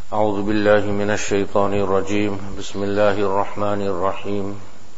أعوذ بالله من الشيطان الرجيم بسم الله الرحمن الرحيم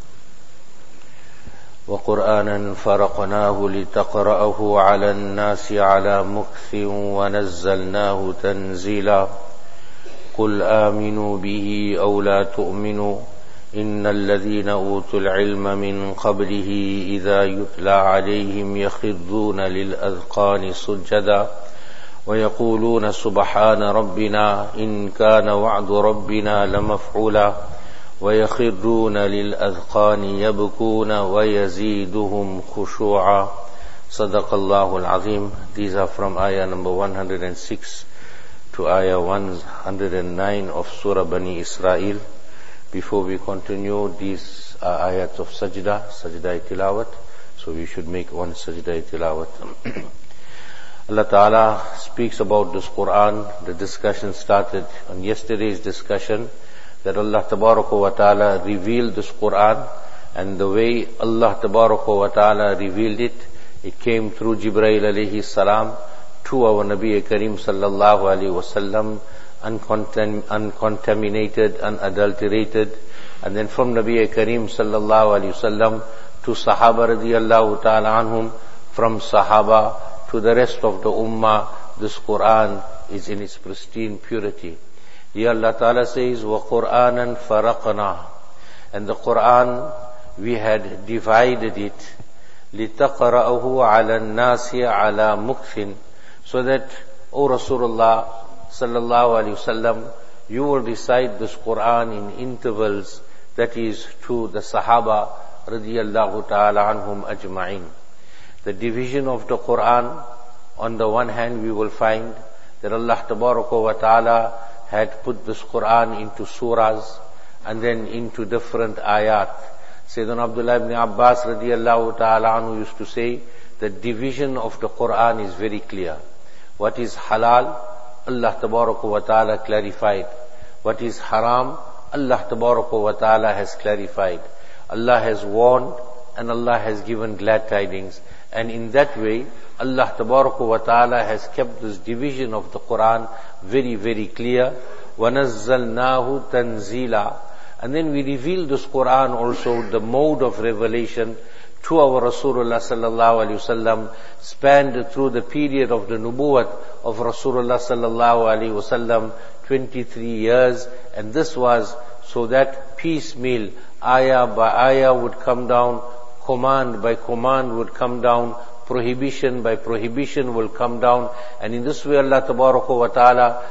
وقرآنا فرقناه لتقرأه على الناس على مكث ونزلناه تنزيلا قل آمنوا به أو لا تؤمنوا إن الذين أوتوا العلم من قبله إذا يتلى عليهم يخرون للأذقان سجدا ويقولون سبحان ربنا إن كان وعد ربنا لمفعولا ويخرون للأذقان يبكون ويزيدهم خشوعا صدق الله العظيم. These are from ayah number 106 to ayah 109 of Surah Bani Israel. Before we continue, these are ayats of sajda tilawat, so we should make one sajda tilawat. Allah Ta'ala speaks about this Quran. The discussion started on yesterday's discussion that Allah Tabaraka wa Ta'ala revealed this Quran, and the way Allah Tabaraka wa Ta'ala revealed it, it came through Jibreel alayhi salam to our Nabi Kareem sallallahu alayhi wasallam, uncontaminated, unadulterated, and then from Nabi Kareem sallallahu alayhi wasallam to Sahaba radiyallahu ta'ala anhum, from Sahaba to the rest of the Ummah. This Quran is in its pristine purity. Here Allah Ta'ala says, وَقُرْآنًا فَرَقْنَا, and the Quran, we had divided it, لِتَقْرَأَهُ عَلَى النَّاسِ عَلَى مُكْثٍ, so that, O Rasulullah sallallahu alayhi wasallam, you will recite this Quran in intervals, that is to the Sahaba radiyallahu ta'ala anhum ajma'in. The division of the Quran, on the one hand we will find that Allah Tabaraka wa Ta'ala had put this Quran into surahs and then into different ayat. Sayyidina Abdullah ibn Abbas radiyallahu ta'ala anhu used to say that division of the Quran is very clear. What is halal, Allah Tabaraka wa Ta'ala clarified. What is haram, Allah Tabaraka wa Ta'ala has clarified. Allah has warned and Allah has given glad tidings. And in that way, Allah Tabaraka wa Ta'ala has kept this division of the Quran very, very clear. وَنَزَّلْنَاهُ تَنزِيلًا, and then we reveal this Quran also, the mode of revelation, to our Rasulullah sallallahu alaihi wasallam, spanned through the period of the nubuwwat of Rasulullah sallallahu alaihi wasallam, 23 years, and this was so that piecemeal, ayah by ayah would come down, command by command would come down, prohibition by prohibition will come down, and in this way Allah Tabaraka wa Ta'ala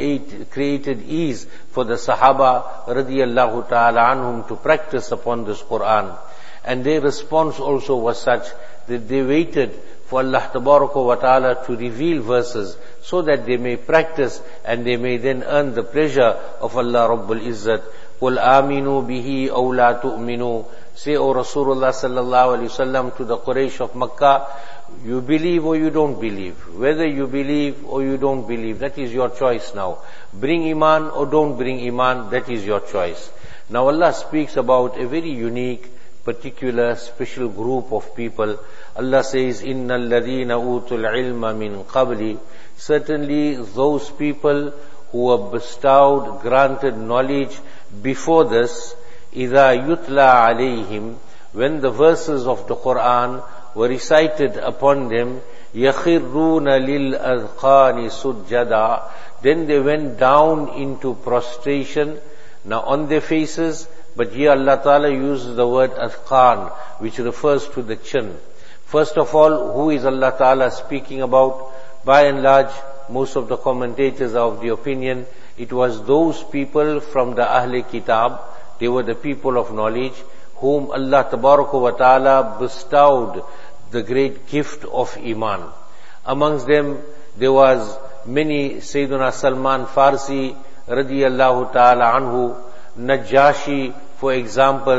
created ease for the Sahaba radiyallahu ta'ala anhum to practice upon this Quran. And their response also was such that they waited for Allah Tabaraka wa Ta'ala to reveal verses so that they may practice and they may then earn the pleasure of Allah Rabbul Izzat. قُلْ آمِنُوا بِهِ أَوْ لَا تُؤْمِنُوا, say, O Rasulullah sallallahu alayhi wasallam to the Quraysh of Makkah, you believe or you don't believe. Whether you believe or you don't believe, that is your choice now. Bring iman or don't bring iman, that is your choice. Now Allah speaks about a very unique, particular, special group of people. Allah says, إِنَّ الَّذِينَ أُوتُوا الْعِلْمَ مِنْ قَبْلِ, certainly those people who were bestowed, granted knowledge before this, إِذَا يُتْلَى عَلَيْهِمْ, when the verses of the Quran were recited upon them, يَخِرُّونَ لِلْأَذْقَانِ سُجَّدًا, then they went down into prostration, now on their faces, but here Allah Ta'ala uses the word adhqan, which refers to the chin. First of all, who is Allah Ta'ala speaking about? By and large, most of the commentators are of the opinion, it was those people from the Ahle Kitab, they were the people of knowledge, whom Allah Tabaraka wa Ta'ala bestowed the great gift of Iman. Amongst them, there was many, Sayyiduna Salman Farsi radiyallahu ta'ala anhu, Najashi, for example,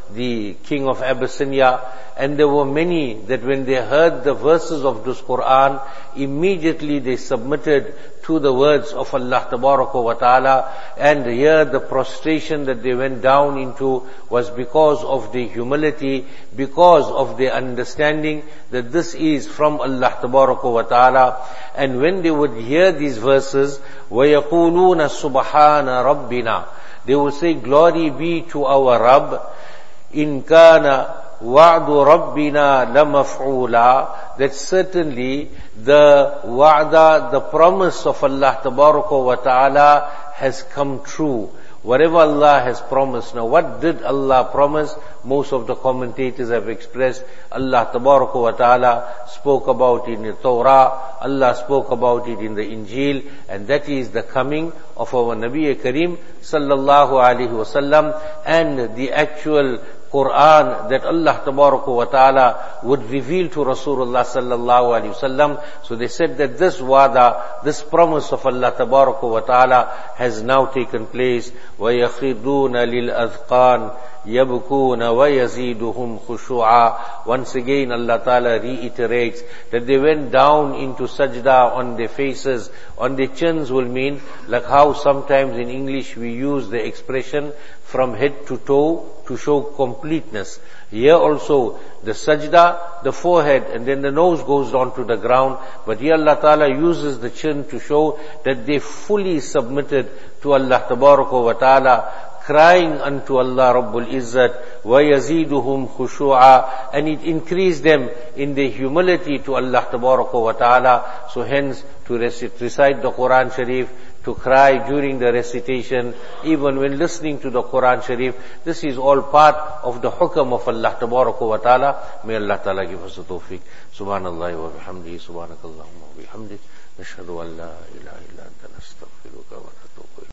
the king of Abyssinia. And there were many that when they heard the verses of this Quran, immediately they submitted to the words of Allah Tabaraka wa Ta'ala. And here the prostration that they went down into was because of the humility, because of the understanding that this is from Allah Tabaraka wa Ta'ala. And when they would hear these verses, وَيَقُولُونَ سُبْحَانَ رَبِّنَا, they would say, glory be to our Rabb. إِن كَانَ وَعْدُ رَبِّنَا لَمَفْعُولًا, that certainly the wa'da, the promise of Allah Tabaraka wa Ta'ala has come true. Whatever Allah has promised. Now what did Allah promise? Most of the commentators have expressed, Allah Tabaraka wa Ta'ala spoke about it in the Torah, Allah spoke about it in the Injil, and that is the coming of our Nabi Kareem sallallahu alaihi wasallam, and the actual Quran that Allah Tabaraka wa Ta'ala would reveal to Rasulullah sallallahu alaihi wasallam. So they said that this wa'da, this promise of Allah Tabaraka wa Ta'ala has now taken place. وَيَخِرُّونَ لِلْأَذْقَانِ يَبْكُونَ وَيَزِيدُهُمْ خُشُوعًا. Once again Allah Ta'ala reiterates that they went down into sajda on their faces, on their chins will mean, like how sometimes in English we use the expression from head to toe to show completeness. Here also the sajda, the forehead, and then the nose goes down to the ground. But here Allah Ta'ala uses the chin to show that they fully submitted to Allah Tabaraka wa Ta'ala, crying unto Allah Rabbul Izzat, وَيَزِيدُهُمْ خُشُوعًا, and it increased them in their humility to Allah Tabaraka wa Ta'ala. So hence, to recite the Quran Sharif, to cry during the recitation, even when listening to the Quran Sharif, this is all part of the hukam of Allah Tabaraka wa Ta'ala. May Allah Ta'ala give us the tawfiq. Subhanallah wa bihamdihi, subhanakallahumma wa bihamdik, nashhadu an la ilaha illa anta nastaghfiruka wa natubu ilayk.